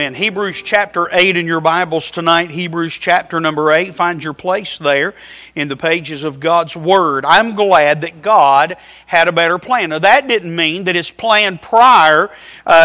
In Hebrews chapter 8 in your Bibles tonight, Hebrews chapter number 8, find your place there in the pages of God's Word. I'm glad that God had a better plan. Now that didn't mean that His plan prior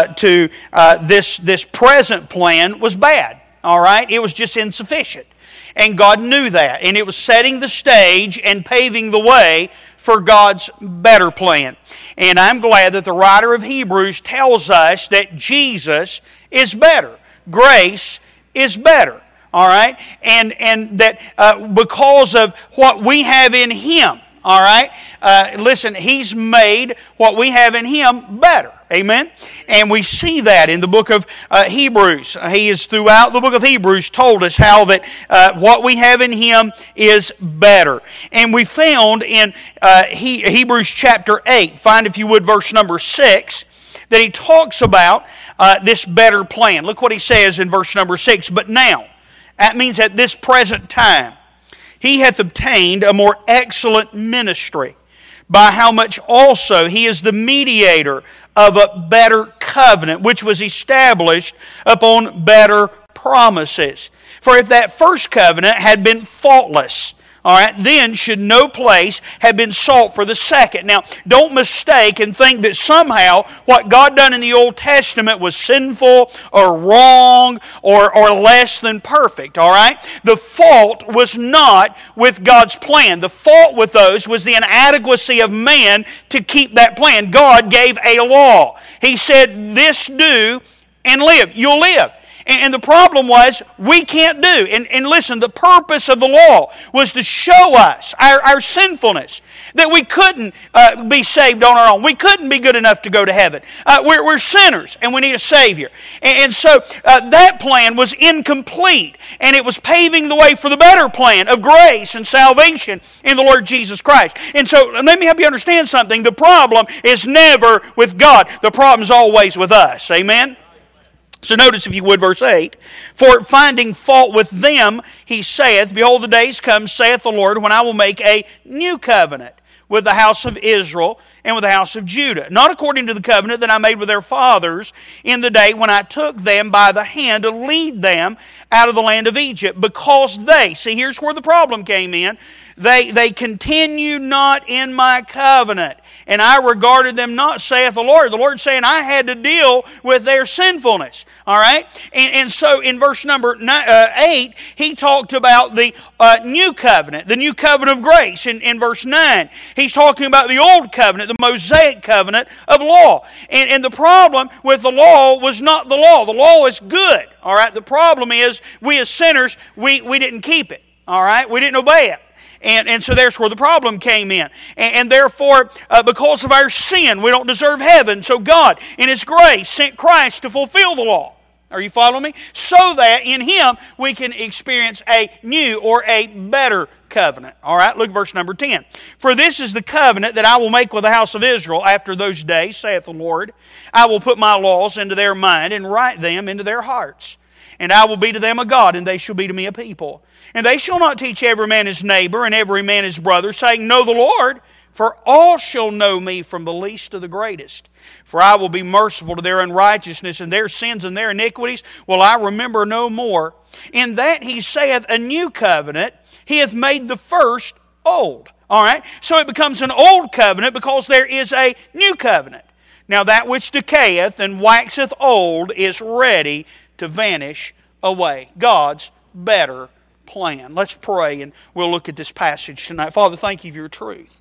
to this present plan was bad. All right? It was just insufficient. And God knew that. And it was setting the stage and paving the way for God's better plan. And I'm glad that the writer of Hebrews tells us that Jesus is better. Grace is better. All right? And that because of what we have in Him. All right? Listen, He's made what we have in Him better. Amen? And we see that in the book of Hebrews. He is throughout the book of Hebrews told us how that what we have in Him is better. And we found in Hebrews chapter 8, find if you would verse number 6, that he talks about this better plan. Look what he says in verse number 6. But now, that means at this present time, He hath obtained a more excellent ministry, by how much also He is the mediator of a better covenant, which was established upon better promises. For if that first covenant had been faultless, all right, then should no place have been sought for the second. Now, don't mistake and think that somehow what God done in the Old Testament was sinful or wrong or less than perfect, all right? The fault was not with God's plan. The fault with those was the inadequacy of man to keep that plan. God gave a law. He said, this do and live. You'll live. And the problem was, we can't do. And listen, the purpose of the law was to show us our sinfulness. That we couldn't be saved on our own. We couldn't be good enough to go to heaven. We're sinners and we need a Savior. And so that plan was incomplete. And it was paving the way for the better plan of grace and salvation in the Lord Jesus Christ. And so let me help you understand something. The problem is never with God. The problem is always with us. Amen? So notice, if you would, verse 8. For finding fault with them, he saith, Behold, the days come, saith the Lord, when I will make a new covenant with the house of Israel and with the house of Judah. Not according to the covenant that I made with their fathers in the day when I took them by the hand to lead them out of the land of Egypt. Because they, see, here's where the problem came in. They continue not in my covenant. And I regarded them not, saith the Lord. The Lord saying I had to deal with their sinfulness. All right? And so in verse number 8, he talked about the new covenant, the new covenant of grace. In verse 9, he's talking about the old covenant, the Mosaic covenant of law. And the problem with the law was not the law. The law is good. All right? The problem is we as sinners, we didn't keep it. All right? We didn't obey it. And so there's where the problem came in. And therefore, because of our sin, we don't deserve heaven. So God, in His grace, sent Christ to fulfill the law. Are you following me? So that in Him we can experience a new or a better covenant. All right, look at verse number 10. For this is the covenant that I will make with the house of Israel after those days, saith the Lord. I will put my laws into their mind and write them into their hearts. And I will be to them a God, and they shall be to me a people. And they shall not teach every man his neighbor and every man his brother, saying, Know the Lord, for all shall know me from the least to the greatest. For I will be merciful to their unrighteousness, and their sins and their iniquities will I remember no more. In that he saith, A new covenant, he hath made the first old. All right? So it becomes an old covenant because there is a new covenant. Now that which decayeth and waxeth old is ready to vanish away. God's better plan. Let's pray and we'll look at this passage tonight. Father, thank you for your truth.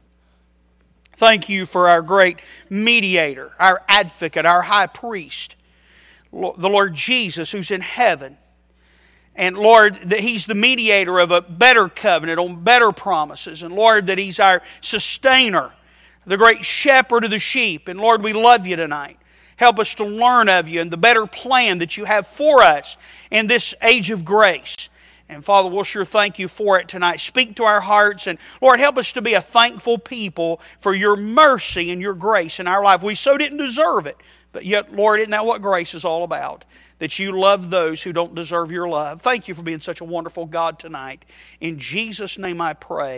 Thank you for our great mediator, our advocate, our high priest, the Lord Jesus who's in heaven. And Lord, that He's the mediator of a better covenant on better promises. And Lord, that He's our sustainer, the great shepherd of the sheep. And Lord, we love you tonight. Help us to learn of you and the better plan that you have for us in this age of grace. And Father, we'll sure thank you for it tonight. Speak to our hearts. And Lord, help us to be a thankful people for your mercy and your grace in our life. We so didn't deserve it. But yet, Lord, isn't that what grace is all about? That you love those who don't deserve your love. Thank you for being such a wonderful God tonight. In Jesus' name I pray.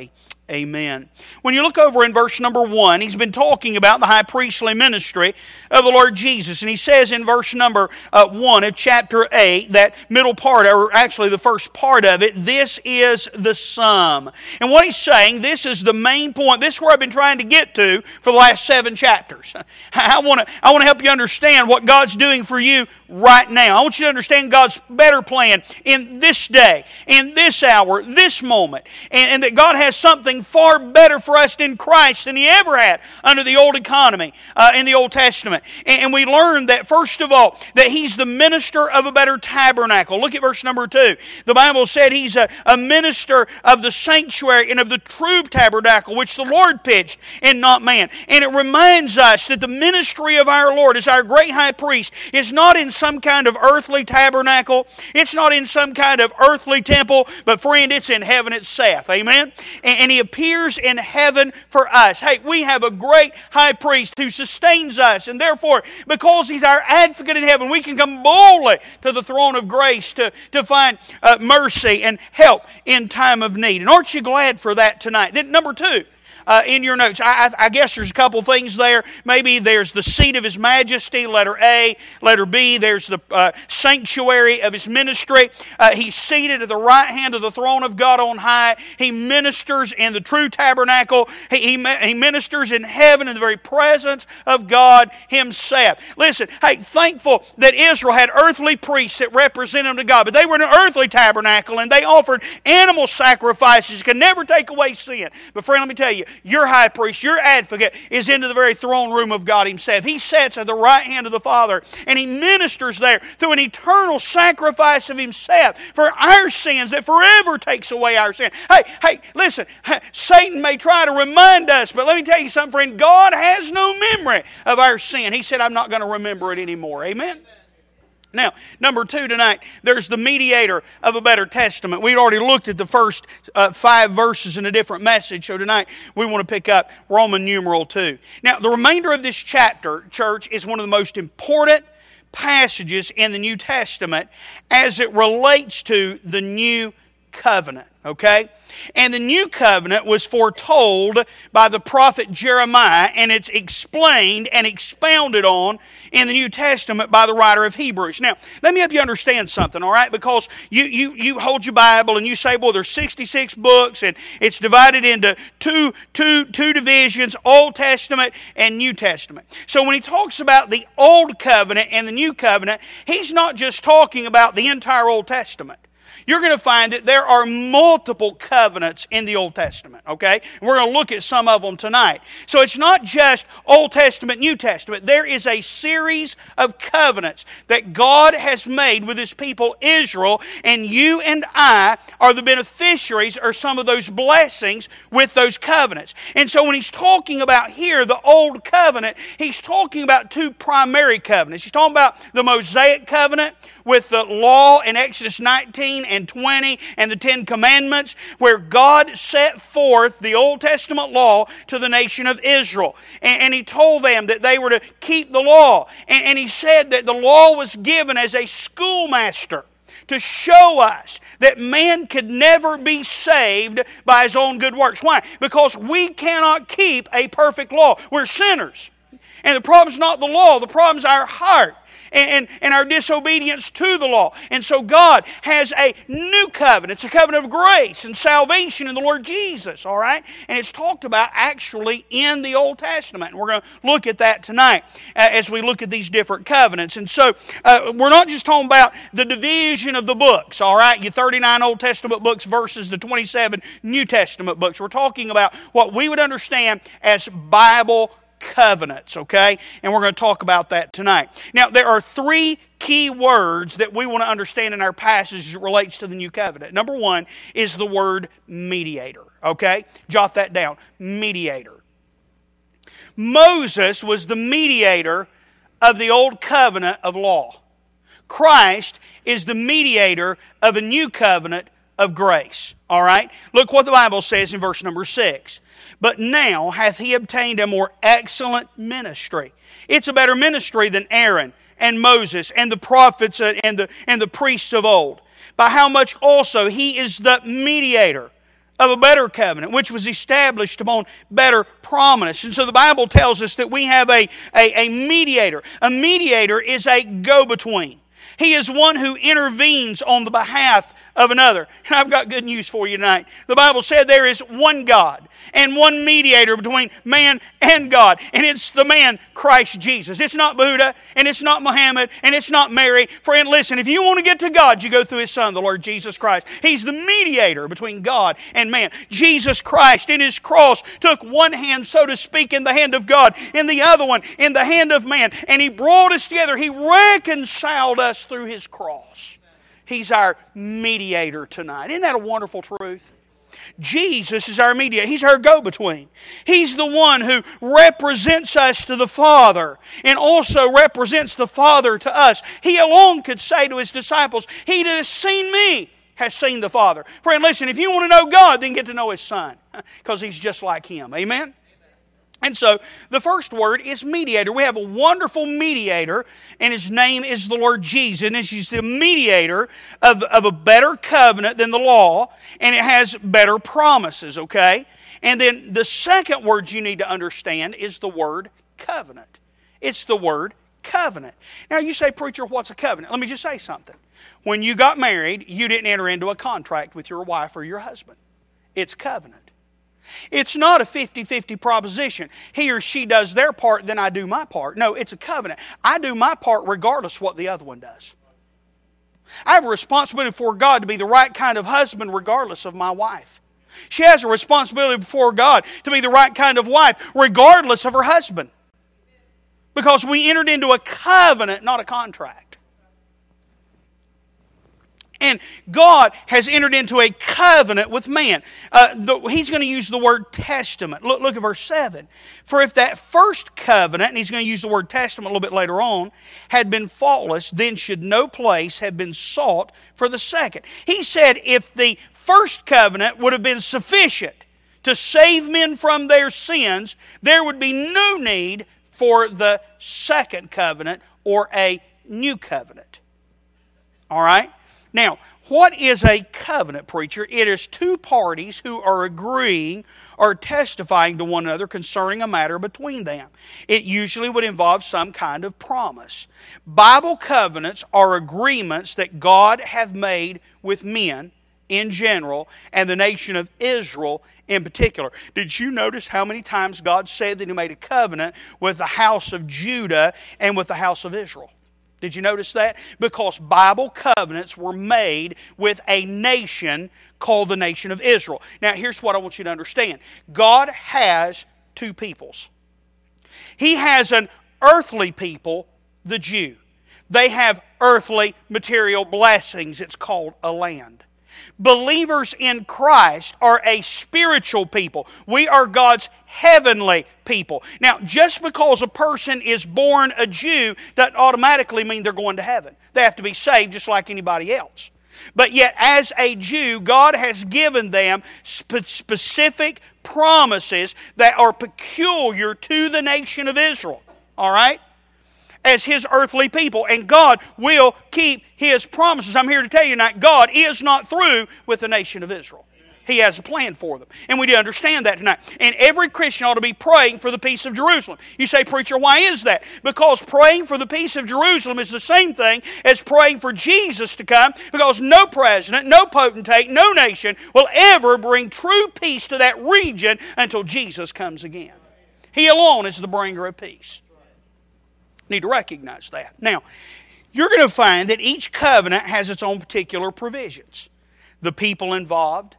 Amen. When you look over in verse number 1, he's been talking about the high priestly ministry of the Lord Jesus. And he says in verse number 1 of chapter 8, that middle part, or actually the first part of it, this is the sum. And what he's saying, this is the main point. This is where I've been trying to get to for the last 7 chapters. I want to help you understand what God's doing for you right now. I want you to understand God's better plan in this day, in this hour, this moment. And that God has something far better for us in Christ than He ever had under the old economy in the Old Testament. And we learned that, first of all, that He's the minister of a better tabernacle. Look at verse number 2. The Bible said He's a minister of the sanctuary and of the true tabernacle, which the Lord pitched and not man. And it reminds us that the ministry of our Lord as our great high priest is not in some kind of earthly tabernacle. It's not in some kind of earthly temple, but friend, it's in heaven itself. Amen? And He appears in heaven for us. Hey, we have a great high priest who sustains us, and therefore, because He's our advocate in heaven, we can come boldly to the throne of grace to find mercy and help in time of need. And aren't you glad for that tonight? Then number 2, in your notes, I guess there's a couple things there. Maybe there's the seat of His majesty, letter A. Letter B, there's the sanctuary of His ministry. He's seated at the right hand of the throne of God on high. He ministers in the true tabernacle. He ministers in heaven in the very presence of God Himself. Listen, hey, thankful that Israel had earthly priests that represented them to God, but they were in an earthly tabernacle and they offered animal sacrifices. Could never take away sin. But friend, let me tell you, your high priest, your advocate, is into the very throne room of God Himself. He sits at the right hand of the Father, and He ministers there through an eternal sacrifice of Himself for our sins that forever takes away our sin. Hey, listen, Satan may try to remind us, but let me tell you something, friend. God has no memory of our sin. He said, I'm not going to remember it anymore. Amen? Now, number 2 tonight, there's the mediator of a better testament. We'd already looked at the first 5 verses in a different message, so tonight we want to pick up Roman numeral 2. Now, the remainder of this chapter, church, is one of the most important passages in the New Testament as it relates to the new covenant, okay? And the new covenant was foretold by the prophet Jeremiah, and it's explained and expounded on in the New Testament by the writer of Hebrews. Now, let me help you understand something, all right? Because you hold your Bible and you say, well, there's 66 books, and it's divided into two divisions, Old Testament and New Testament. So when he talks about the Old Covenant and the New Covenant, he's not just talking about the entire Old Testament. You're going to find that there are multiple covenants in the Old Testament, okay? We're going to look at some of them tonight. So it's not just Old Testament, New Testament. There is a series of covenants that God has made with His people Israel, and you and I are the beneficiaries or some of those blessings with those covenants. And so when he's talking about here the Old Covenant, he's talking about 2 primary covenants. He's talking about the Mosaic Covenant with the law in Exodus 19 and 20 and the 10 Commandments, where God set forth the Old Testament law to the nation of Israel. And He told them that they were to keep the law. And He said that the law was given as a schoolmaster to show us that man could never be saved by his own good works. Why? Because we cannot keep a perfect law. We're sinners. And the problem's not the law, the problem's our heart. And our disobedience to the law. And so God has a new covenant. It's a covenant of grace and salvation in the Lord Jesus, all right? And it's talked about actually in the Old Testament. And we're going to look at that tonight as we look at these different covenants. And so we're not just talking about the division of the books, all right? Your 39 Old Testament books versus the 27 New Testament books. We're talking about what we would understand as Bible covenants, okay? And we're going to talk about that tonight. Now, there are 3 key words that we want to understand in our passage as it relates to the new covenant. Number 1 is the word mediator, okay? Jot that down, mediator. Moses was the mediator of the old covenant of law. Christ is the mediator of a new covenant of grace, all right? Look what the Bible says in verse number 6. But now hath He obtained a more excellent ministry. It's a better ministry than Aaron and Moses and the prophets and the priests of old. By how much also He is the mediator of a better covenant, which was established upon better promise. And so the Bible tells us that we have a mediator. A mediator is a go-between. He is one who intervenes on the behalf of another. And I've got good news for you tonight. The Bible said there is one God and one mediator between man and God. And it's the man, Christ Jesus. It's not Buddha, and it's not Muhammad, and it's not Mary. Friend, listen, if you want to get to God, you go through His Son, the Lord Jesus Christ. He's the mediator between God and man. Jesus Christ, in His cross, took one hand, so to speak, in the hand of God, and the other one in the hand of man. And He brought us together. He reconciled us through His cross. He's our mediator tonight. Isn't that a wonderful truth? Jesus is our mediator. He's our go-between. He's the one who represents us to the Father and also represents the Father to us. He alone could say to His disciples, "He that has seen me has seen the Father." Friend, listen, if you want to know God, then get to know His Son, because He's just like Him. Amen? And so, the first word is mediator. We have a wonderful mediator, and His name is the Lord Jesus. And He's the mediator of a better covenant than the law, and it has better promises, okay? And then the second word you need to understand is the word covenant. It's the word covenant. Now, you say, "Preacher, what's a covenant?" Let me just say something. When you got married, you didn't enter into a contract with your wife or your husband. It's covenant. It's not a 50-50 proposition. He or she does their part, then I do my part. No, it's a covenant. I do my part regardless of what the other one does. I have a responsibility before God to be the right kind of husband regardless of my wife. She has a responsibility before God to be the right kind of wife regardless of her husband. Because we entered into a covenant, not a contract. And God has entered into a covenant with man. He's going to use the word testament. Look at verse 7. "For if that first covenant," and he's going to use the word testament a little bit later on, "had been faultless, then should no place have been sought for the second." He said if the first covenant would have been sufficient to save men from their sins, there would be no need for the second covenant or a new covenant. All right? Now, what is a covenant, preacher? It is two parties who are agreeing or testifying to one another concerning a matter between them. It usually would involve some kind of promise. Bible covenants are agreements that God hath made with men in general and the nation of Israel in particular. Did you notice how many times God said that He made a covenant with the house of Judah and with the house of Israel? Did you notice that? Because Bible covenants were made with a nation called the nation of Israel. Now, here's what I want you to understand. God has two peoples. He has an earthly people, the Jew. They have earthly material blessings. It's called a land. Believers in Christ are a spiritual people. We are God's heavenly people. Now, just because a person is born a Jew doesn't automatically mean they're going to heaven. They have to be saved just like anybody else. But yet, as a Jew, God has given them specific promises that are peculiar to the nation of Israel. All right? As His earthly people. And God will keep His promises. I'm here to tell you tonight, God is not through with the nation of Israel. He has a plan for them. And we do understand that tonight. And every Christian ought to be praying for the peace of Jerusalem. You say, "Preacher, why is that?" Because praying for the peace of Jerusalem is the same thing as praying for Jesus to come. Because no president, no potentate, no nation will ever bring true peace to that region until Jesus comes again. He alone is the bringer of peace. Need to recognize that. Now, you're going to find that each covenant has its own particular provisions. The people involved,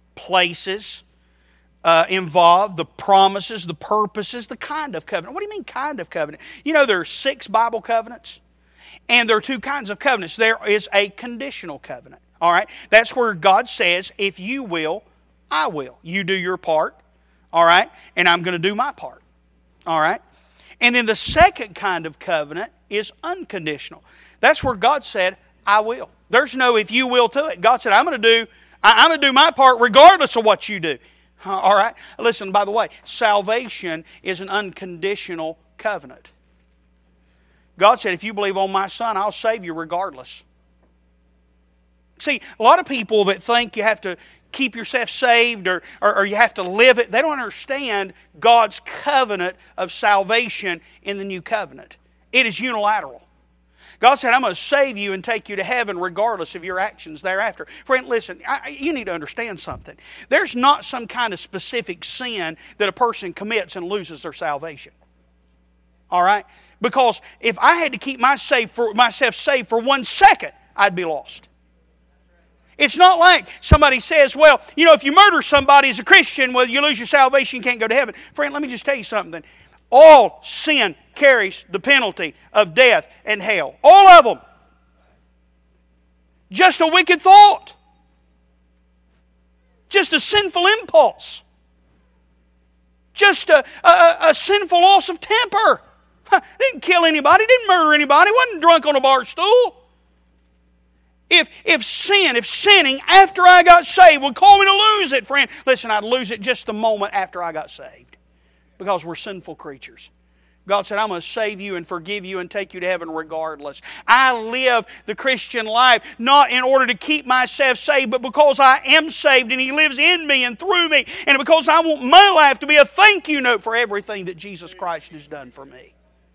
places involved, the promises, the purposes, the kind of covenant. What do you mean kind of covenant? You know there are 6 Bible covenants, and there are 2 kinds of covenants. There is a conditional covenant. All right? That's where God says, if you will, I will. You do your part, all right, and I'm going to do my part. All right? And then the second kind of covenant is unconditional. That's where God said, I will. There's no if you will to it. God said, I'm going to do my part regardless of what you do. All right? Listen, by the way, salvation is an unconditional covenant. God said, if you believe on my Son, I'll save you regardless. See, a lot of people that think you have to keep yourself saved or you have to live it. They don't understand God's covenant of salvation in the new covenant. It is unilateral. God said, I'm going to save you and take you to heaven regardless of your actions thereafter. Friend, listen, you need to understand something. There's not some kind of specific sin that a person commits and loses their salvation. All right? Because if I had to keep myself saved for 1 second, I'd be lost. It's not like somebody says, well, if you murder somebody as a Christian, well, you lose your salvation, you can't go to heaven. Friend, let me just tell you something. All sin carries the penalty of death and hell. All of them. Just a wicked thought. Just a sinful impulse. Just a sinful loss of temper. Didn't kill anybody, didn't murder anybody, wasn't drunk on a bar stool. If sinning after I got saved would call me to lose it, friend, listen, I'd lose it just the moment after I got saved. Because we're sinful creatures. God said, I'm going to save you and forgive you and take you to heaven regardless. I live the Christian life not in order to keep myself saved, but because I am saved and He lives in me and through me. And because I want my life to be a thank you note for everything that Jesus Christ has done for me.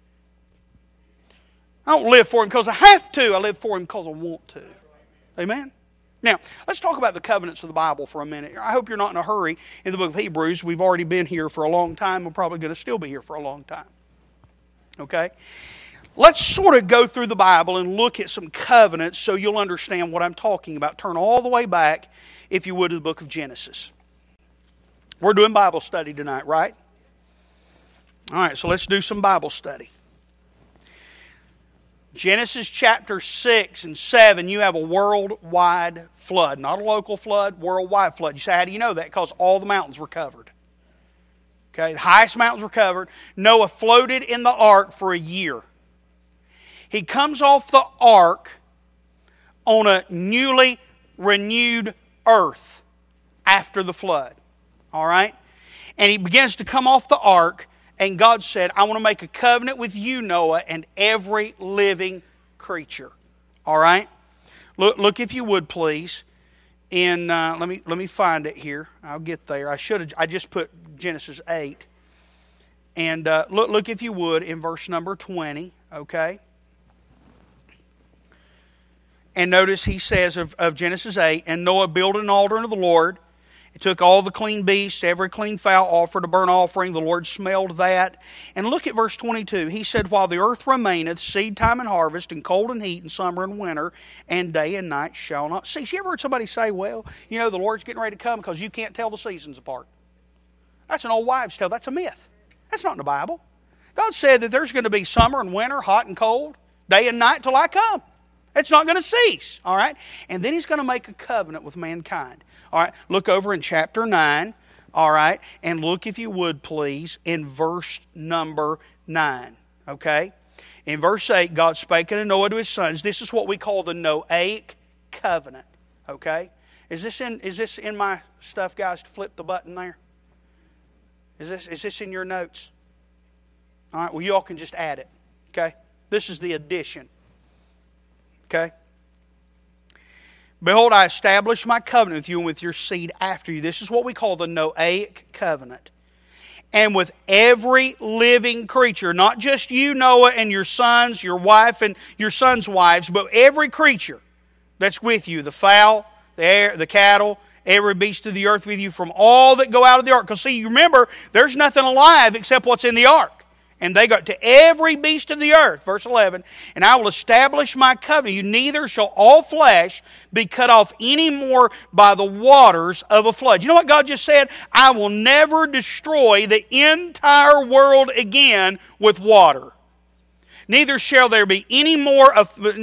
I don't live for Him because I have to. I live for Him because I want to. Amen? Now, let's talk about the covenants of the Bible for a minute. I hope you're not in a hurry in the book of Hebrews. We've already been here for a long time. We're probably going to still be here for a long time. Okay? Let's sort of go through the Bible and look at some covenants so you'll understand what I'm talking about. Turn all the way back, if you would, to the book of Genesis. We're doing Bible study tonight, right? All right, so let's do some Bible study. Genesis chapter 6 and 7, you have a worldwide flood. Not a local flood, worldwide flood. You say, how do you know that? Because all the mountains were covered. Okay, the highest mountains were covered. Noah floated in the ark for a year. He comes off the ark on a newly renewed earth after the flood. All right? And he begins to come off the ark. And God said, I want to make a covenant with you, Noah, and every living creature. All right? Look if you would, please. In let me find it here. I'll get there. I just put Genesis 8. And look if you would in verse number 20. Okay? And notice he says of Genesis 8, and Noah built an altar unto the Lord. He took all the clean beasts, every clean fowl, offered a burnt offering. The Lord smelled that. And look at verse 22. He said, while the earth remaineth, seed time and harvest, and cold and heat, and summer and winter, and day and night shall not cease. You ever heard somebody say, well, the Lord's getting ready to come because you can't tell the seasons apart? That's an old wives' tale. That's a myth. That's not in the Bible. God said that there's going to be summer and winter, hot and cold, day and night till I come. It's not going to cease. All right? And then He's going to make a covenant with mankind. All right, look over in chapter 9, all right, and look, if you would, please, in verse number 9, okay? In verse 8, God spake unto Noah to his sons. This is what we call the Noahic covenant, okay? Is this in my stuff, guys, to flip the button there? Is this in your notes? All right, well, you all can just add it, okay? This is the addition, okay? Behold, I establish my covenant with you and with your seed after you. This is what we call the Noahic covenant. And with every living creature, not just you, Noah, and your sons, your wife, and your sons' wives, but every creature that's with you, the fowl, the air, the cattle, every beast of the earth with you, from all that go out of the ark. Because see, remember, there's nothing alive except what's in the ark. And they got to every beast of the earth. Verse 11, and I will establish my covenant. You neither shall all flesh be cut off any more by the waters of a flood. You know what God just said? I will never destroy the entire world again with water. Neither shall there any more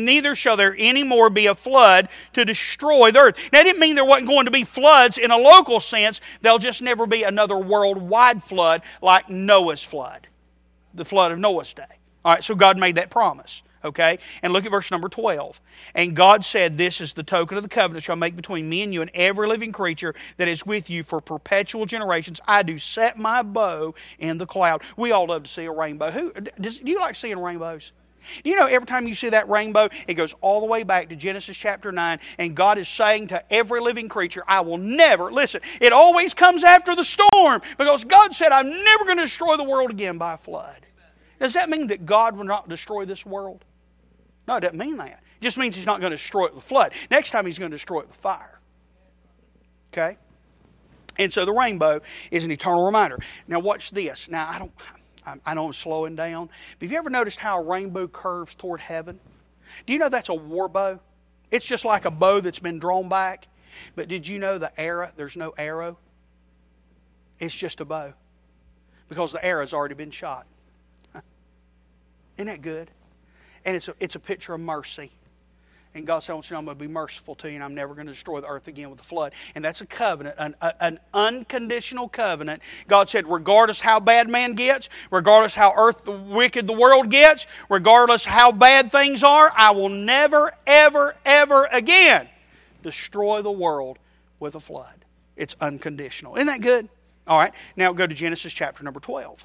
be a flood to destroy the earth. Now, it didn't mean there wasn't going to be floods in a local sense. There'll just never be another worldwide flood like Noah's flood. The flood of Noah's day. All right, so God made that promise. Okay? And look at verse number 12. And God said, this is the token of the covenant shall make between me and you and every living creature that is with you for perpetual generations. I do set my bow in the cloud. We all love to see a rainbow. Do you like seeing rainbows? Do you know every time you see that rainbow, it goes all the way back to Genesis chapter 9, and God is saying to every living creature, I will never, listen, it always comes after the storm, because God said, I'm never going to destroy the world again by a flood. Does that mean that God will not destroy this world? No, it doesn't mean that. It just means He's not going to destroy it with a flood. Next time He's going to destroy it with fire. Okay? And so the rainbow is an eternal reminder. Now watch this. Now I know I'm slowing down, but have you ever noticed how a rainbow curves toward heaven? Do you know that's a war bow? It's just like a bow that's been drawn back. But did you know the arrow, there's no arrow? It's just a bow. Because the arrow's already been shot. Isn't that good? And it's a picture of mercy. And God said, I want you to know I'm going to be merciful to you, and I'm never going to destroy the earth again with a flood. And that's a covenant, an unconditional covenant. God said, regardless how bad man gets, regardless how wicked the world gets, regardless how bad things are, I will never, ever, ever again destroy the world with a flood. It's unconditional. Isn't that good? All right, now go to Genesis chapter number 12.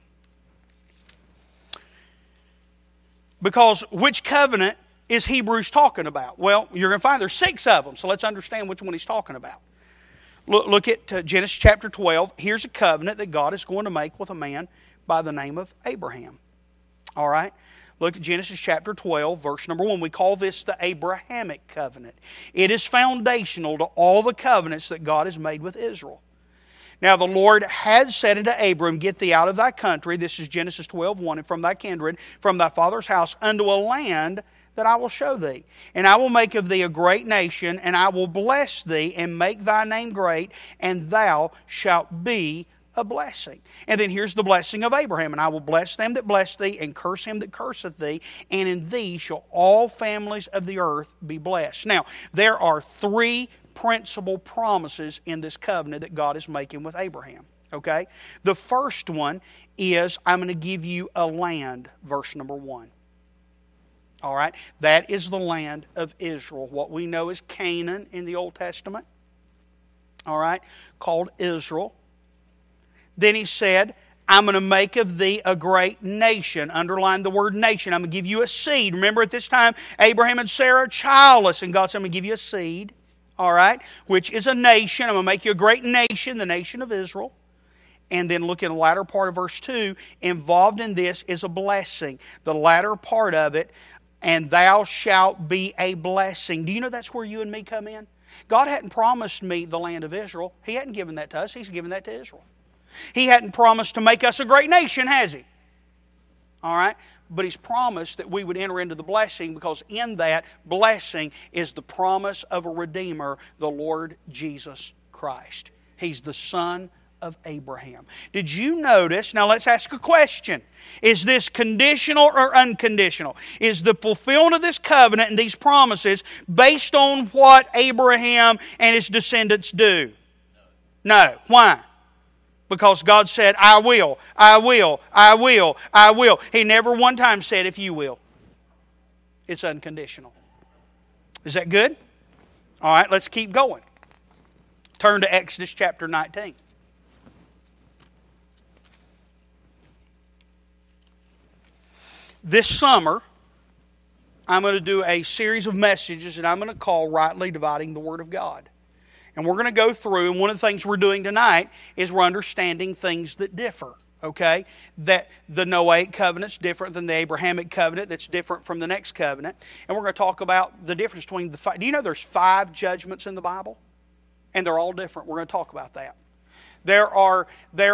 Because which covenant is Hebrews talking about? Well, you're going to find there's 6 of them, so let's understand which one he's talking about. Look at Genesis chapter 12. Here's a covenant that God is going to make with a man by the name of Abraham. All right? Look at Genesis chapter 12, verse number 1. We call this the Abrahamic covenant. It is foundational to all the covenants that God has made with Israel. Now the Lord had said unto Abram, get thee out of thy country, this is Genesis 12:1, and from thy kindred, from thy father's house, unto a land that I will show thee. And I will make of thee a great nation, and I will bless thee, and make thy name great, and thou shalt be a blessing. And then here's the blessing of Abraham. And I will bless them that bless thee, and curse him that curseth thee, and in thee shall all families of the earth be blessed. Now, there are 3 principal promises in this covenant that God is making with Abraham. Okay? The first one is, I'm going to give you a land, verse number 1. All right? That is the land of Israel. What we know as Canaan in the Old Testament. All right? Called Israel. Then he said, I'm going to make of thee a great nation. Underline the word nation. I'm going to give you a seed. Remember at this time, Abraham and Sarah childless. And God said, I'm going to give you a seed. All right? Which is a nation. I'm going to make you a great nation, the nation of Israel. And then look in the latter part of verse 2. Involved in this is a blessing. The latter part of it, and thou shalt be a blessing. Do you know that's where you and me come in? God hadn't promised me the land of Israel. He hadn't given that to us. He's given that to Israel. He hadn't promised to make us a great nation, has He? All right? But He's promised that we would enter into the blessing, because in that blessing is the promise of a Redeemer, the Lord Jesus Christ. He's the Son of Abraham. Did you notice, now let's ask a question. Is this conditional or unconditional? Is the fulfillment of this covenant and these promises based on what Abraham and his descendants do? No. Why? Because God said, I will, I will, I will, I will. He never one time said, if you will. It's unconditional. Is that good? All right, let's keep going. Turn to Exodus chapter 19. This summer, I'm going to do a series of messages that I'm going to call Rightly Dividing the Word of God. And we're going to go through, and one of the things we're doing tonight is we're understanding things that differ, okay? That the Noahic covenant's different than the Abrahamic covenant, that's different from the next covenant. And we're going to talk about the difference between the 5. Do you know there's 5 judgments in the Bible? And they're all different. We're going to talk about that. There are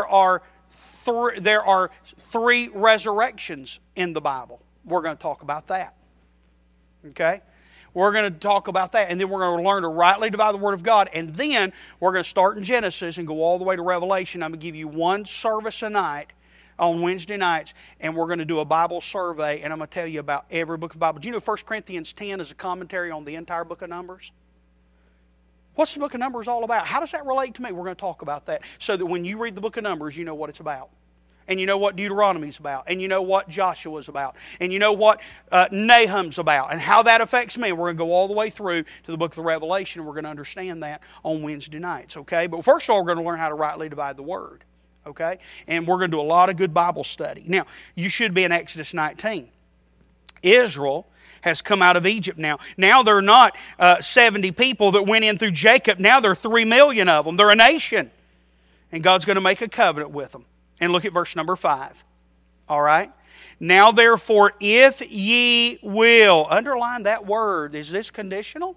3 resurrections in the Bible. We're going to talk about that. Okay? We're going to talk about that, and then we're going to learn to rightly divide the Word of God, and then we're going to start in Genesis and go all the way to Revelation. I'm going to give you one service a night on Wednesday nights, and we're going to do a Bible survey, and I'm going to tell you about every book of the Bible. Do you know 1 Corinthians 10 is a commentary on the entire book of Numbers? What's the book of Numbers all about? How does that relate to me? We're going to talk about that so that when you read the book of Numbers, you know what it's about. And you know what Deuteronomy's about. And you know what Joshua's about. And you know what Nahum's about. And how that affects me. We're going to go all the way through to the book of the Revelation. And we're going to understand that on Wednesday nights. Okay? But first of all, we're going to learn how to rightly divide the Word. Okay? And we're going to do a lot of good Bible study. Now, you should be in Exodus 19. Israel has come out of Egypt now. Now they're not 70 people that went in through Jacob. Now there are 3 million of them. They're a nation. And God's going to make a covenant with them. And look at verse number 5. All right? Now therefore, if ye will. Underline that word. Is this conditional?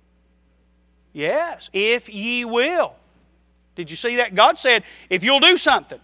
Yes. If ye will. Did you see that? God said, if you'll do something,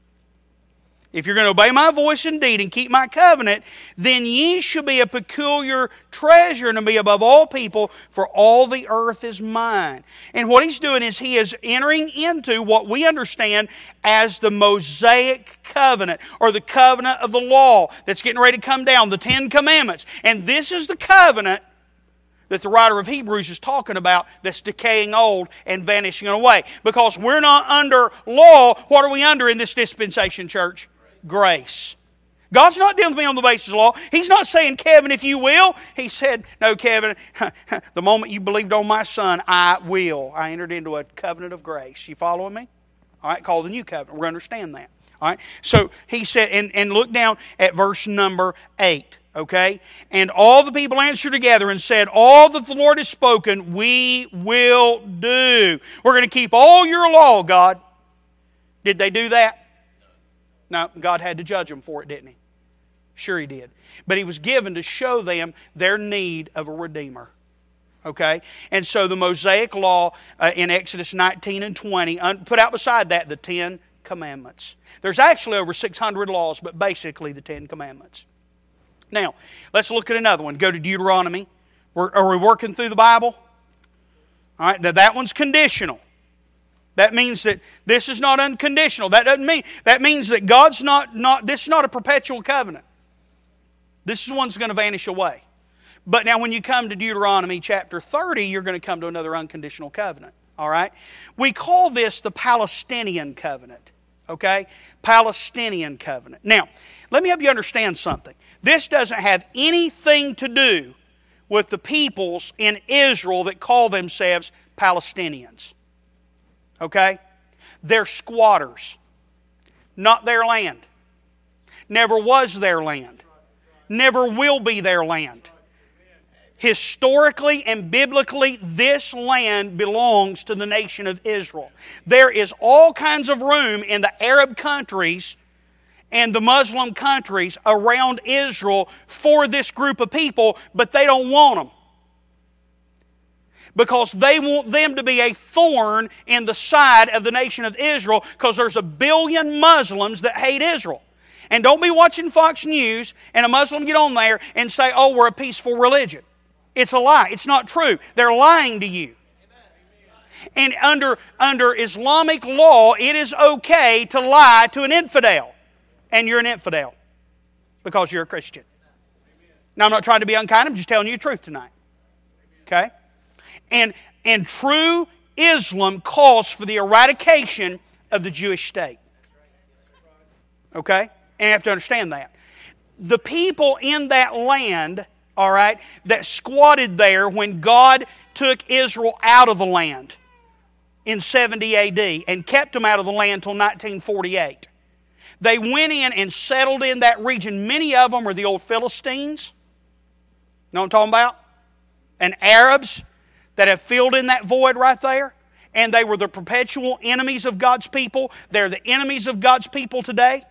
if you're going to obey my voice indeed and keep my covenant, then ye shall be a peculiar treasure unto me above all people, for all the earth is mine. And what he's doing is he is entering into what we understand as the Mosaic covenant, or the covenant of the law that's getting ready to come down, the 10 Commandments. And this is the covenant that the writer of Hebrews is talking about, that's decaying old and vanishing away. Because we're not under law. What are we under in this dispensation, church? Grace. God's not dealing with me on the basis of law. He's not saying, Kevin, if you will. He said, no, Kevin, the moment you believed on my Son, I will. I entered into a covenant of grace. You following me? All right, called the new covenant. We're going to understand that. All right, so he said, and look down at verse number 8. Okay? And all the people answered together and said, all that the Lord has spoken, we will do. We're going to keep all your law, God. Did they do that? No, God had to judge them for it, didn't He? Sure He did. But He was given to show them their need of a Redeemer. Okay? And so the Mosaic law in Exodus 19 and 20, put out beside that the 10 Commandments. There's actually over 600 laws, but basically the 10 Commandments. Now, let's look at another one. Go to Deuteronomy. Are we working through the Bible? All right, that one's conditional. That means that this is not unconditional. That means that God's not this is not a perpetual covenant. This is one that's going to vanish away. But now when you come to Deuteronomy chapter 30, you're going to come to another unconditional covenant. All right? We call this the Palestinian covenant. Okay? Palestinian covenant. Now, let me help you understand something. This doesn't have anything to do with the peoples in Israel that call themselves Palestinians. Okay? They're squatters. Not their land. Never was their land. Never will be their land. Historically and biblically, this land belongs to the nation of Israel. There is all kinds of room in the Arab countries and the Muslim countries around Israel for this group of people, but they don't want them. Because they want them to be a thorn in the side of the nation of Israel, because there's 1 billion Muslims that hate Israel. And don't be watching Fox News and a Muslim get on there and say, oh, we're a peaceful religion. It's a lie. It's not true. They're lying to you. And under Islamic law, it is okay to lie to an infidel. And you're an infidel because you're a Christian. Now, I'm not trying to be unkind. I'm just telling you the truth tonight. Okay? And true Islam calls for the eradication of the Jewish state. Okay? And you have to understand that. The people in that land, all right, that squatted there when God took Israel out of the land in 70 AD and kept them out of the land until 1948. They went in and settled in that region. Many of them are the old Philistines. You know what I'm talking about? And Arabs that have filled in that void right there. And they were the perpetual enemies of God's people. They're the enemies of God's people today.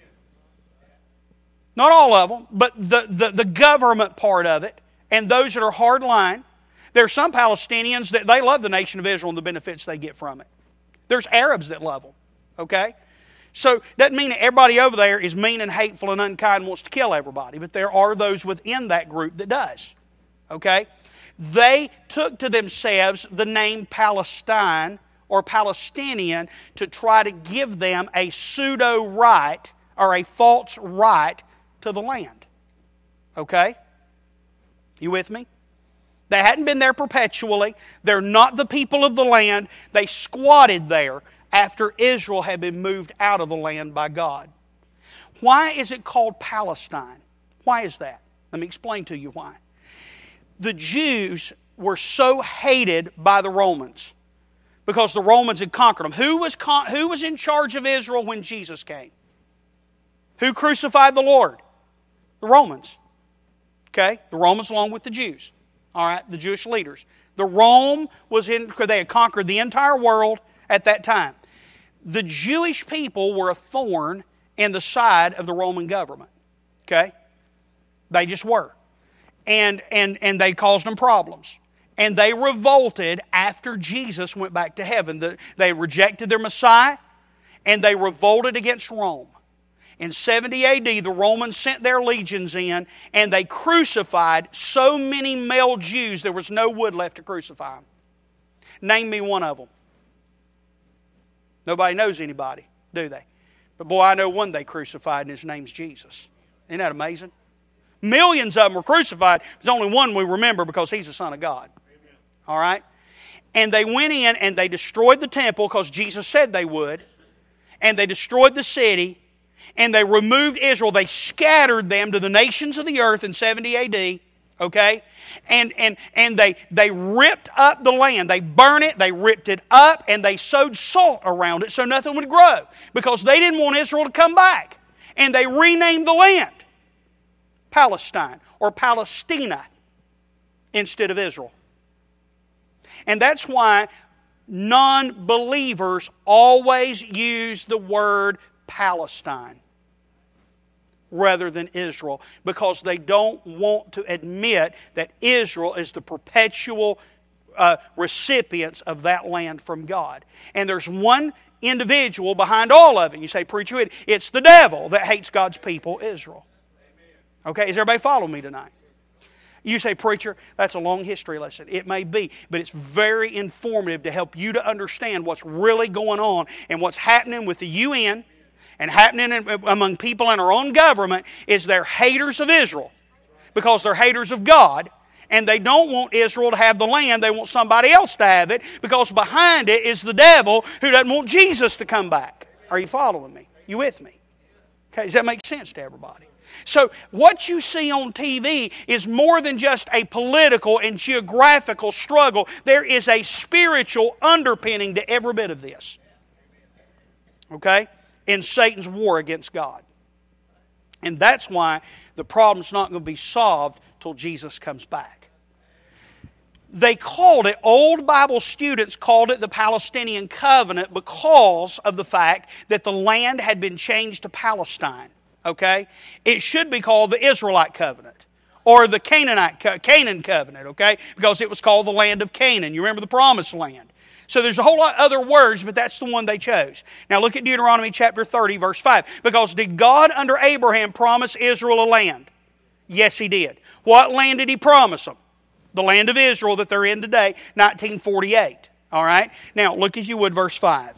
Not all of them, but the government part of it, and those that are hardline. There are some Palestinians that they love the nation of Israel and the benefits they get from it. There's Arabs that love them. Okay? So, doesn't mean that everybody over there is mean and hateful and unkind and wants to kill everybody, but there are those within that group that does. Okay? They took to themselves the name Palestine or Palestinian to try to give them a pseudo-right or a false right to the land. Okay? You with me? They hadn't been there perpetually. They're not the people of the land. They squatted there after Israel had been moved out of the land by God. Why is it called Palestine? Why is that? Let me explain to you why. The Jews were so hated by the Romans because the Romans had conquered them. Who was in charge of Israel when Jesus came? Who crucified the Lord? The Romans. Okay? The Romans along with the Jews. All right? The Jewish leaders. The Rome was in, because they had conquered the entire world at that time. The Jewish people were a thorn in the side of the Roman government. Okay? They just were. And they caused them problems. And they revolted after Jesus went back to heaven. They rejected their Messiah, and they revolted against Rome. In 70 A.D., the Romans sent their legions in, and they crucified so many male Jews there was no wood left to crucify them. Name me one of them. Nobody knows anybody, do they? But boy, I know one they crucified, and his name's Jesus. Isn't that amazing? Millions of them were crucified. There's only one we remember because he's the Son of God. Amen. All right? And they went in and they destroyed the temple because Jesus said they would. And they destroyed the city. And they removed Israel. They scattered them to the nations of the earth in 70 A.D., okay? And they ripped up the land. They burned it, they ripped it up, and they sowed salt around it so nothing would grow because they didn't want Israel to come back. And they renamed the land Palestine or Palestina instead of Israel. And that's why non-believers always use the word Palestine rather than Israel because they don't want to admit that Israel is the perpetual recipients of that land from God. And there's one individual behind all of it. You say, preacher, it's the devil that hates God's people, Israel. Okay, is everybody following me tonight? You say, preacher, that's a long history lesson. It may be, but it's very informative to help you to understand what's really going on and what's happening with the UN and happening among people in our own government is they're haters of Israel because they're haters of God, and they don't want Israel to have the land. They want somebody else to have it because behind it is the devil who doesn't want Jesus to come back. Are you following me? You with me? Okay, does that make sense to everybody? So what you see on TV is more than just a political and geographical struggle. There is a spiritual underpinning to every bit of this. Okay? In Satan's war against God. And that's why the problem's not going to be solved till Jesus comes back. They called it, old Bible students called it the Palestinian covenant because of the fact that the land had been changed to Palestine. Okay? It should be called the Israelite covenant or the Canaan covenant, okay? Because it was called the land of Canaan. You remember the promised land. So there's a whole lot of other words, but that's the one they chose. Now look at Deuteronomy chapter 30, verse 5. Because did God under Abraham promise Israel a land? Yes, He did. What land did He promise them? The land of Israel that they're in today, 1948. All right? Now look, if you would, verse 5.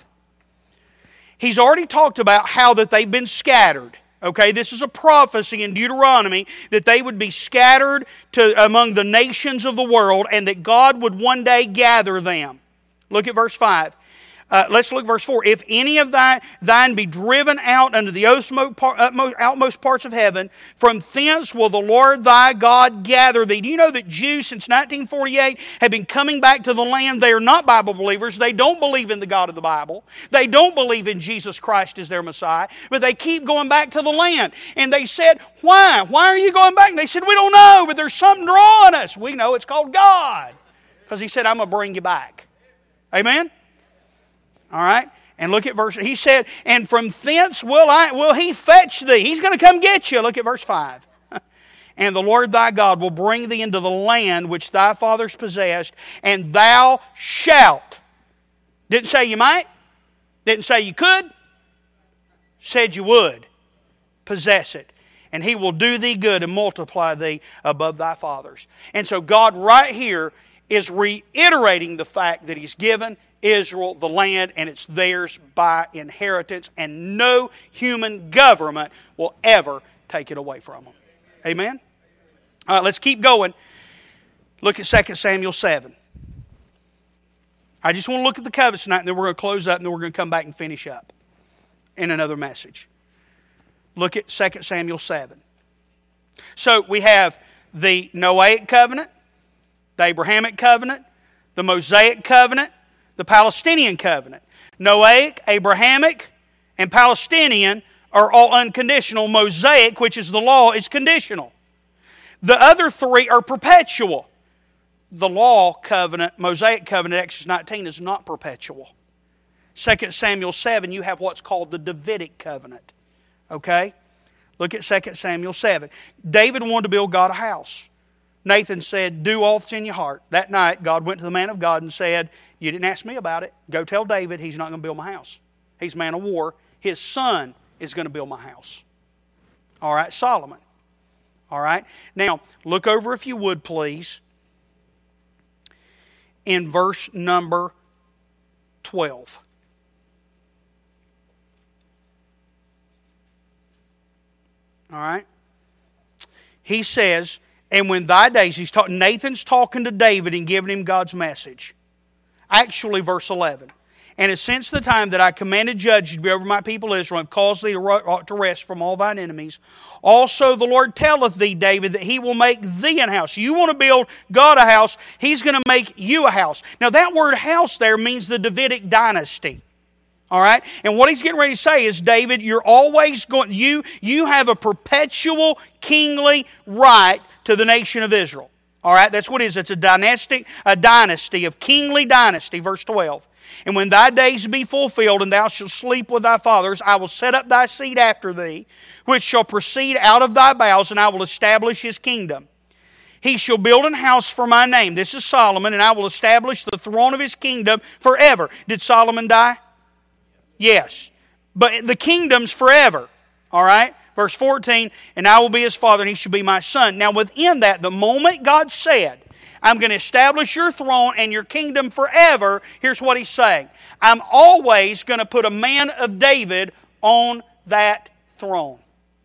He's already talked about how that they've been scattered. Okay, this is a prophecy in Deuteronomy that they would be scattered among the nations of the world and that God would one day gather them. Look at verse 5. Let's look at verse 4. If any of thine be driven out unto the outmost parts of heaven, from thence will the Lord thy God gather thee. Do you know that Jews since 1948 have been coming back to the land? They are not Bible believers. They don't believe in the God of the Bible. They don't believe in Jesus Christ as their Messiah. But they keep going back to the land. And they said, why? Why are you going back? And they said, we don't know, but there's something drawing us. We know it's called God. Because He said, I'm going to bring you back. Amen? All right? And look at verse, He said, and from thence will He fetch thee. He's going to come get you. Look at verse 5. And the Lord thy God will bring thee into the land which thy fathers possessed, and thou shalt. Didn't say you might. Didn't say you could. Said you would. Possess it. And He will do thee good and multiply thee above thy fathers. And so God right here is reiterating the fact that He's given Israel the land, and it's theirs by inheritance, and no human government will ever take it away from them. Amen? All right, let's keep going. Look at 2 Samuel 7. I just want to look at the covenant tonight, and then we're going to close up, and then we're going to come back and finish up in another message. Look at 2 Samuel 7. So we have the Noahic covenant, the Abrahamic covenant, the Mosaic covenant, the Palestinian covenant. Noahic, Abrahamic, and Palestinian are all unconditional. Mosaic, which is the law, is conditional. The other three are perpetual. The law covenant, Mosaic covenant, Exodus 19, is not perpetual. 2 Samuel 7, you have what's called the Davidic covenant. Okay? Look at 2 Samuel 7. David wanted to build God a house. Nathan said, do all that's in your heart. That night, God went to the man of God and said, you didn't ask me about it. Go tell David he's not going to build my house. He's a man of war. His son is going to build my house. All right, Solomon. All right. Now, look over, if you would, please, in verse number 12. All right. He says, and when thy days, Nathan's talking to David and giving him God's message. Actually, verse 11. And it's since the time that I commanded judges to be over my people Israel, and caused thee to rest from all thine enemies. Also the Lord telleth thee, David, that He will make thee an house. You want to build God a house, He's going to make you a house. Now that word house there means the Davidic dynasty. All right? And what he's getting ready to say is, David, you're always going, you have a perpetual kingly right to the nation of Israel. All right? That's what it is. It's a dynasty of kingly dynasty. Verse 12. And when thy days be fulfilled, and thou shalt sleep with thy fathers, I will set up thy seed after thee, which shall proceed out of thy bowels, and I will establish his kingdom. He shall build an house for my name. This is Solomon, and I will establish the throne of his kingdom forever. Did Solomon die? Yes. But the kingdom's forever. All right? Verse 14, and I will be his father, and he shall be my son. Now within that, the moment God said, I'm going to establish your throne and your kingdom forever, here's what he's saying. I'm always going to put a man of David on that throne.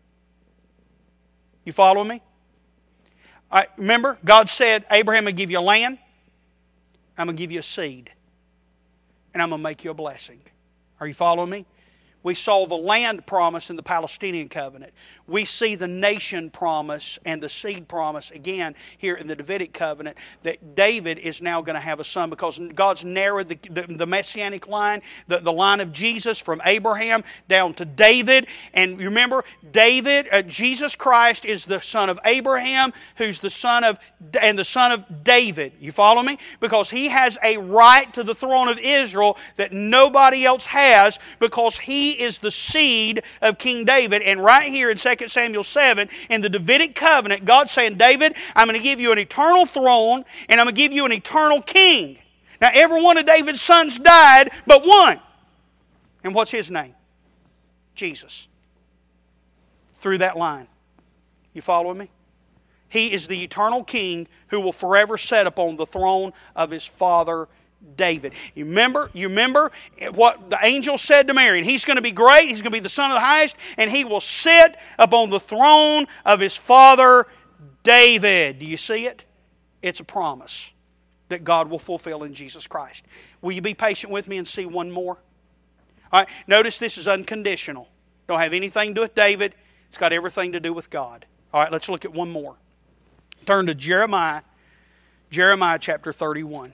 You follow me? All right, remember, God said, Abraham, I'm going to give you a land, I'm going to give you a seed, and I'm going to make you a blessing. Are you following me? We saw the land promise in the Palestinian covenant. We see the nation promise and the seed promise again here in the Davidic covenant, that David is now going to have a son, because God's narrowed the messianic line, the line of Jesus from Abraham down to David. And remember, Jesus Christ is the son of Abraham, who's the son of David. You follow me? Because he has a right to the throne of Israel that nobody else has, because he is the seed of King David. And right here in 2 Samuel 7, in the Davidic covenant, God's saying, David, I'm going to give you an eternal throne, and I'm going to give you an eternal king. Now, every one of David's sons died but one. And what's his name? Jesus. Through that line. You following me? He is the eternal king who will forever sit upon the throne of his father David. You remember what the angel said to Mary? And he's going to be great. He's going to be the Son of the Highest. And he will sit upon the throne of his father David. Do you see it? It's a promise that God will fulfill in Jesus Christ. Will you be patient with me and see one more? All right. Notice this is unconditional. Don't have anything to do with David. It's got everything to do with God. All right. Let's look at one more. Turn to Jeremiah chapter 31.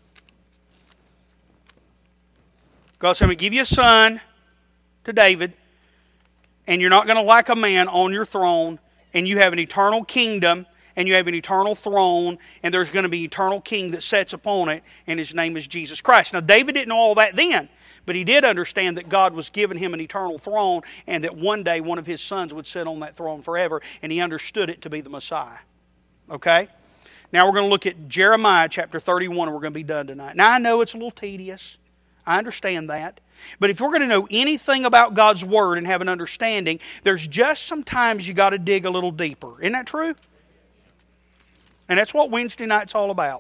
God said, I'm going to give you a son to David, and you're not going to lack a man on your throne, and you have an eternal kingdom, and you have an eternal throne, and there's going to be an eternal king that sits upon it, and his name is Jesus Christ. Now, David didn't know all that then, but he did understand that God was giving him an eternal throne, and that one day one of his sons would sit on that throne forever, and he understood it to be the Messiah. Okay? Now we're going to look at Jeremiah chapter 31, and we're going to be done tonight. Now, I know it's a little tedious. I understand that. But if we're going to know anything about God's Word and have an understanding, there's just sometimes you got to dig a little deeper. Isn't that true? And that's what Wednesday night's all about.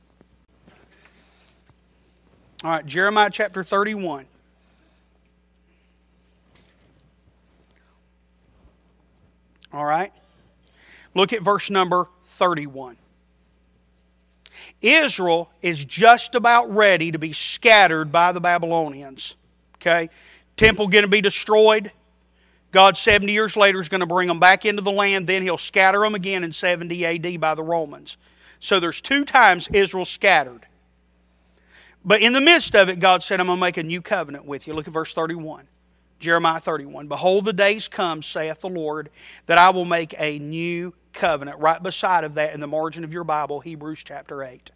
All right, Jeremiah chapter 31. All right. Look at verse number 31. Israel is just about ready to be scattered by the Babylonians. Okay? Temple going to be destroyed. God 70 years later is going to bring them back into the land. Then He'll scatter them again in 70 AD by the Romans. So there's 2 times Israel scattered. But in the midst of it, God said, I'm going to make a new covenant with you. Look at verse 31. Jeremiah 31. Behold, the days come, saith the Lord, that I will make a new covenant right beside of that in the margin of your Bible, Hebrews chapter 8.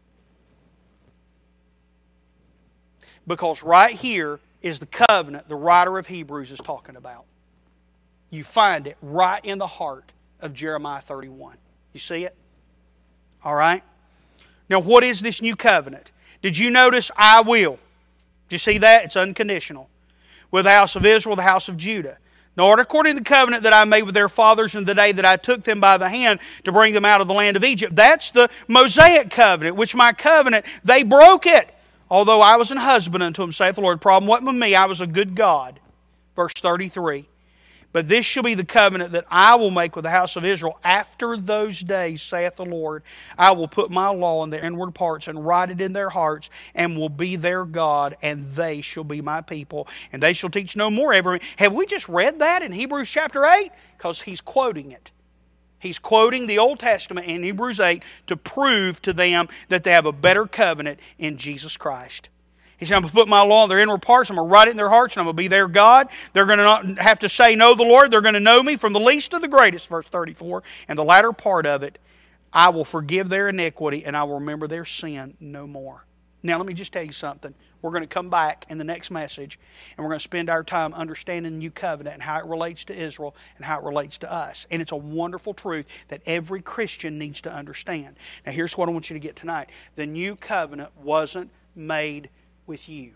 Because right here is the covenant the writer of Hebrews is talking about. You find it right in the heart of Jeremiah 31. You see it? All right? Now, what is this new covenant? Did you notice I will? Did you see that? It's unconditional. With the house of Israel, the house of Judah. Nor according to the covenant that I made with their fathers in the day that I took them by the hand to bring them out of the land of Egypt. That's the Mosaic covenant, which my covenant, they broke it. Although I was an husband unto them, saith the Lord. Problem wasn't with me, I was a good God. Verse 33. But this shall be the covenant that I will make with the house of Israel after those days, saith the Lord. I will put my law in their inward parts and write it in their hearts, and will be their God, and they shall be my people. And they shall teach no more ever. Have we just read that in Hebrews chapter 8? Because he's quoting it. He's quoting the Old Testament in Hebrews 8 to prove to them that they have a better covenant in Jesus Christ. He said, I'm going to put my law in their inward parts, I'm going to write it in their hearts, and I'm going to be their God. They're going to not have to say, know the Lord. They're going to know me from the least to the greatest, verse 34. And the latter part of it, I will forgive their iniquity, and I will remember their sin no more. Now, let me just tell you something. We're going to come back in the next message, and we're going to spend our time understanding the new covenant and how it relates to Israel and how it relates to us. And it's a wonderful truth that every Christian needs to understand. Now, here's what I want you to get tonight. The new covenant wasn't made with you.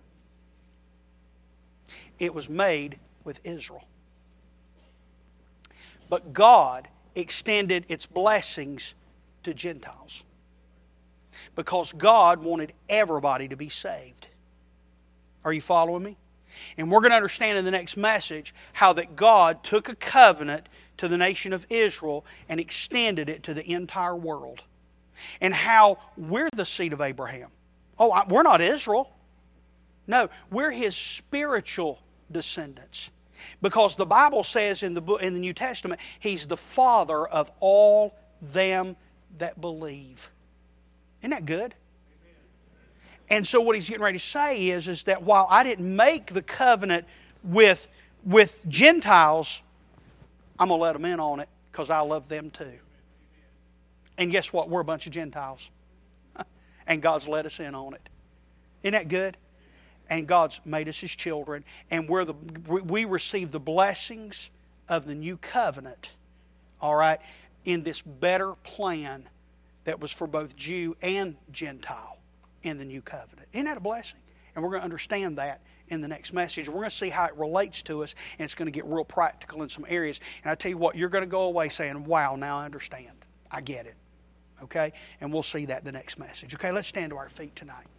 It was made with Israel. But God extended its blessings to Gentiles. Because God wanted everybody to be saved. Are you following me? And we're going to understand in the next message how that God took a covenant to the nation of Israel and extended it to the entire world. And how we're the seed of Abraham. Oh, we're not Israel. No, we're his spiritual descendants. Because the Bible says in the New Testament, he's the father of all them that believe. Isn't that good? And so what he's getting ready to say is that while I didn't make the covenant with Gentiles, I'm going to let them in on it because I love them too. And guess what? We're a bunch of Gentiles. And God's let us in on it. Isn't that good? And God's made us his children. And we receive the blessings of the new covenant, all right, in this better plan that was for both Jew and Gentile in the new covenant. Isn't that a blessing? And we're going to understand that in the next message. We're going to see how it relates to us, and it's going to get real practical in some areas. And I tell you what, you're going to go away saying, wow, now I understand. I get it. Okay? And we'll see that in the next message. Okay, let's stand to our feet tonight.